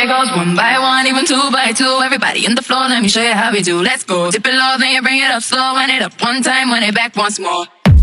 goes one by one, even two by two. Everybody in the floor, let me show you how we do. Let's go. Dip it low, then you bring it up slow. Wind it up one time, wind it back once more.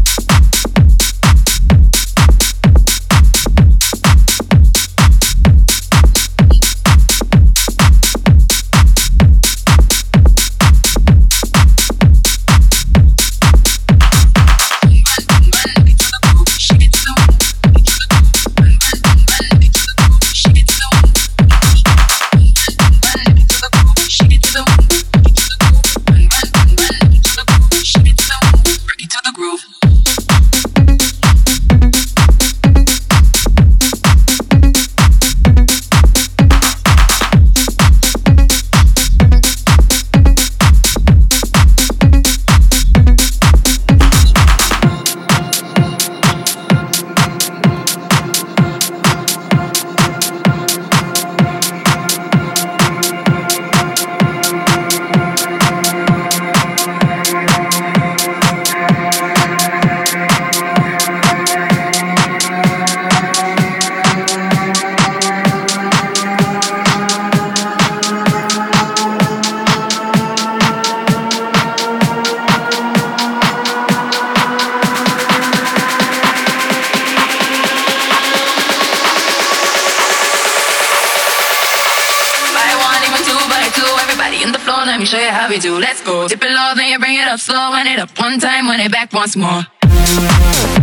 Let me show you how we do. Let's go. Dip it low, then you bring it up slow. Wind it up one time, wind it back once more.